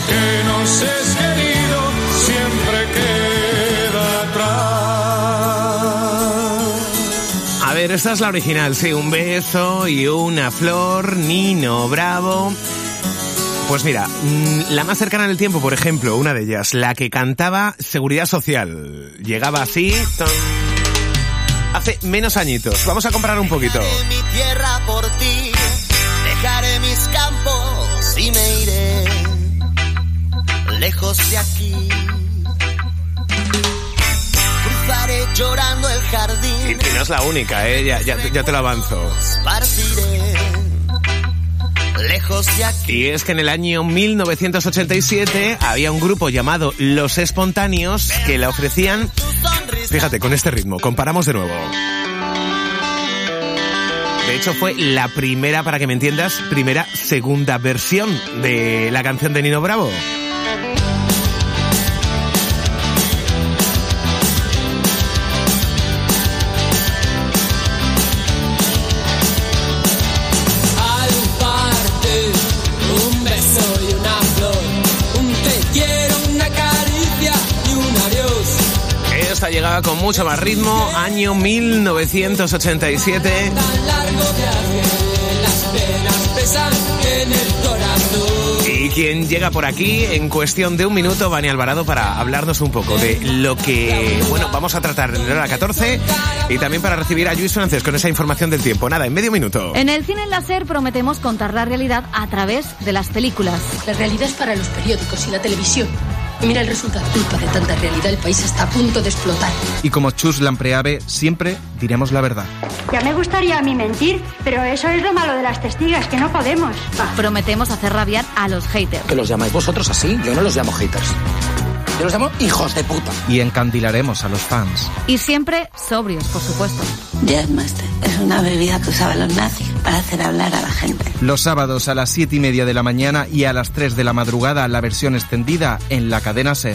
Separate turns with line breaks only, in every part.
que nos es querido siempre queda atrás.
A ver, esta es la original, sí, un beso y una flor, Nino Bravo. Pues mira, la más cercana en el tiempo, por ejemplo, una de ellas, la que cantaba Seguridad Social. Llegaba así, hace menos añitos. Vamos a comparar un poquito.
Dejaré mi tierra por ti, dejaré mis campos y me iré lejos de aquí. Cruzaré llorando el jardín.
Y no es la única, ya te lo avanzo.
Partiré lejos de aquí.
Y es que en el año 1987 había un grupo llamado Los Espontáneos que la ofrecían, fíjate, con este ritmo. Comparamos de nuevo. De hecho fue la primera, para que me entiendas, segunda versión de la canción de Nino Bravo. Llegaba con mucho más ritmo, año 1987. Y quien llega por aquí en cuestión de un minuto, Vania Alvarado, para hablarnos un poco de lo que, vamos a tratar en la hora 14 y también para recibir a Lluís Francés con esa información del tiempo. Nada, en medio minuto.
En el cine en la SER prometemos contar la realidad a través de las películas.
La realidad es para los periódicos y la televisión. Y mira el resultado. Culpa de tanta realidad, el país está a punto de explotar.
Y como Chus Lampreave, siempre diremos la verdad.
Ya me gustaría a mí mentir, pero eso es lo malo de las testigas, que no podemos.
Prometemos hacer rabiar a los haters.
¿Que los llamáis vosotros así? Yo no los llamo haters. Yo los llamo hijos de puta.
Y encandilaremos a los fans.
Y siempre sobrios, por supuesto.
Jazzmaster es una bebida que usaban los nazis para hacer hablar a la gente.
Los sábados a las 7:30 de la mañana y a las 3 de la madrugada, la versión extendida en la cadena SER.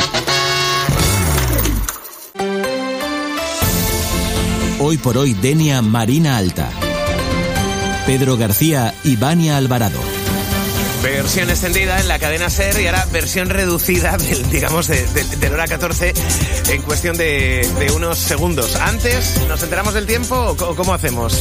Hoy por hoy, Denia Marina Alta. Pedro García y Vania Alvarado.
Versión extendida en la cadena SER y ahora versión reducida, de la hora 14 en cuestión de unos segundos. Antes, ¿nos enteramos del tiempo o cómo hacemos?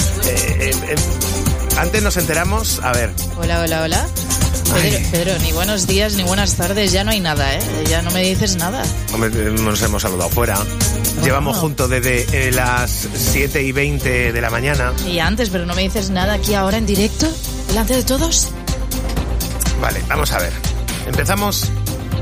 Antes nos enteramos, a ver.
Hola. Pedro, ni buenos días ni buenas tardes, ya no hay nada, ya no me dices nada.
Hombre, nos hemos saludado fuera. Llevamos juntos desde las 7:20 de la mañana.
Y antes, pero no me dices nada aquí ahora en directo, delante de todos.
Vale, vamos a ver. Empezamos.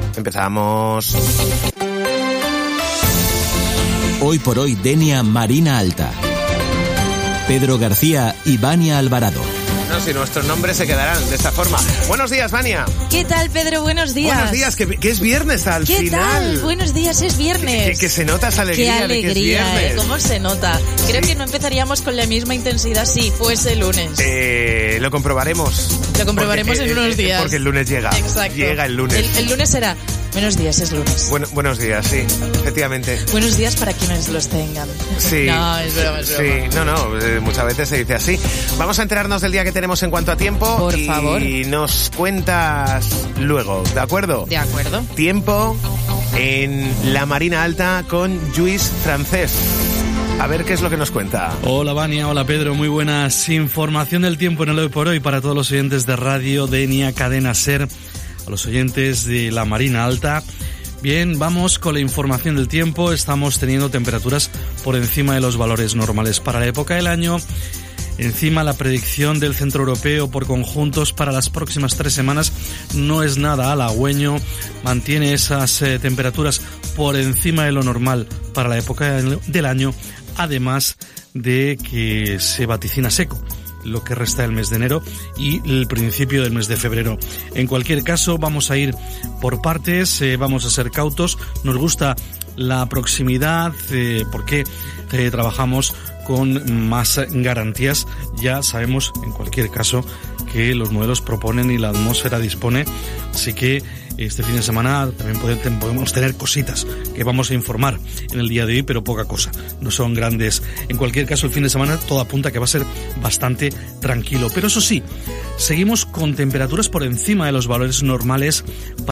Hoy por hoy, Denia Marina Alta. Pedro García y Vania Alvarado.
No, si nuestros nombres se quedarán de esta forma. Buenos días, Vania.
¿Qué tal, Pedro? Buenos días.
Buenos días, que es viernes al final.
¿Qué tal? Buenos días, es viernes.
Que se nota esa alegría.
Qué alegría,
de que es viernes.
¿Cómo se nota? Creo que no empezaríamos con la misma intensidad si fuese lunes.
Lo comprobaremos.
Lo comprobaremos en unos días.
Porque el lunes llega.
Exacto.
Llega el lunes.
El lunes será. Buenos días, es lunes.
Buenos días, sí, efectivamente.
Buenos días para quienes los tengan.
Sí.
No, es broma.
Sí, muchas veces se dice así. Vamos a enterarnos del día que tenemos en cuanto a tiempo.
Por favor.
Y nos cuentas luego, ¿de acuerdo?
De acuerdo.
Tiempo en la Marina Alta con Lluís Francés. A ver qué es lo que nos cuenta.
Hola Vania, hola Pedro, muy buenas. Información del tiempo en el Hoy por Hoy para todos los oyentes de Radio Denia Cadena SER, a los oyentes de la Marina Alta. Bien, vamos con la información del tiempo. Estamos teniendo temperaturas por encima de los valores normales para la época del año. Encima, la predicción del Centro Europeo por conjuntos para las próximas 3 semanas no es nada halagüeño. Mantiene esas temperaturas por encima de lo normal para la época del año, además de que se vaticina seco lo que resta del mes de enero y el principio del mes de febrero. En cualquier caso, vamos a ir por partes, vamos a ser cautos. Nos gusta la proximidad porque trabajamos con más garantías. Ya sabemos, en cualquier caso, que los modelos proponen y la atmósfera dispone, así que este fin de semana también podemos tener cositas que vamos a informar en el día de hoy, pero poca cosa, no son grandes. En cualquier caso, el fin de semana todo apunta que va a ser bastante tranquilo, pero eso sí, seguimos con temperaturas por encima de los valores normales